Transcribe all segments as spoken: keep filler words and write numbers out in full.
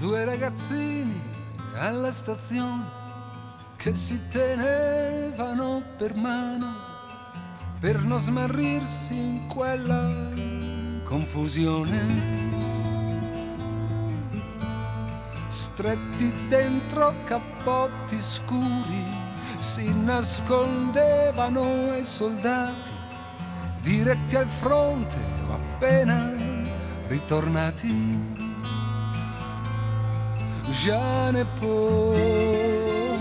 Due ragazzini alla stazione che si tenevano per mano per non smarrirsi in quella confusione. Stretti dentro cappotti scuri si nascondevano ai soldati diretti al fronte o appena ritornati. Jean e Paul,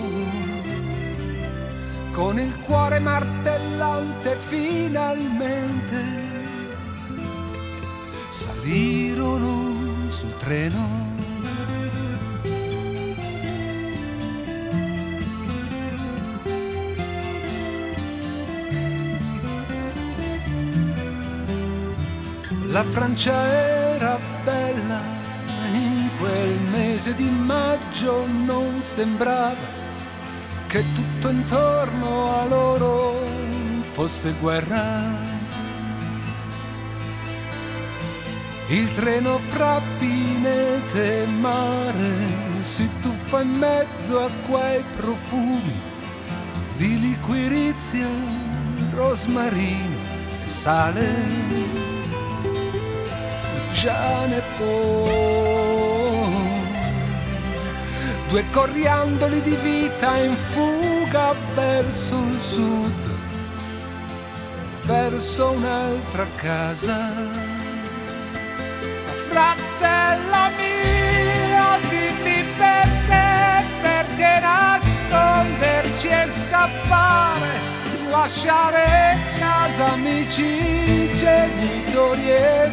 con il cuore martellante, finalmente salirono sul treno. La Francia era bella, in quel mese di maggio non sembrava che tutto intorno a loro fosse guerra. Il treno fra pinete e mare si tuffa in mezzo a quei profumi di liquirizia, rosmarino e sale. Jean e Paul, due coriandoli di vita in fuga verso il sud, verso un'altra casa. Fratello mio, dimmi perché, perché nasconderci e scappare, lasciare casa, amici, genitori e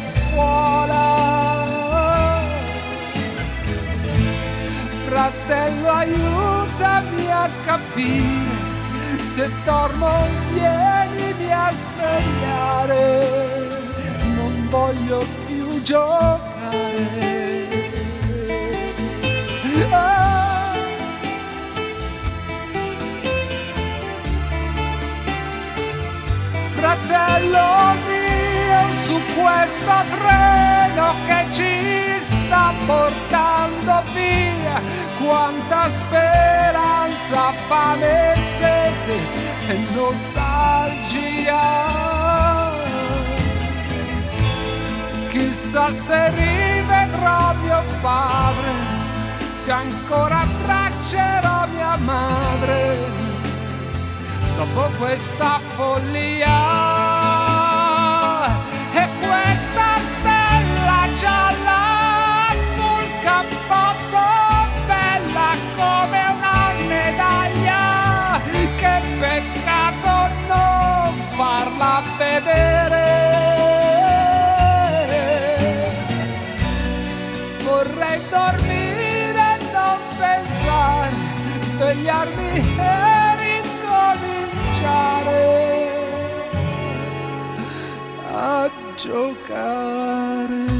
scuola. Fratello, aiutami a capire, se dormo vienimi a svegliare, non voglio più giocare. Ah. Fratello mio, su questo treno che ci sta portando via, quanta speranza, fame e sete e nostalgia. Chissà se rivedrò mio padre, se ancora abbraccerò mia madre dopo questa follia. E questa stella gialla sul cappotto, bella come una medaglia, che peccato non farla vedere. Vorrei dormire e non pensare, svegliarmi e ricominciare a giocare.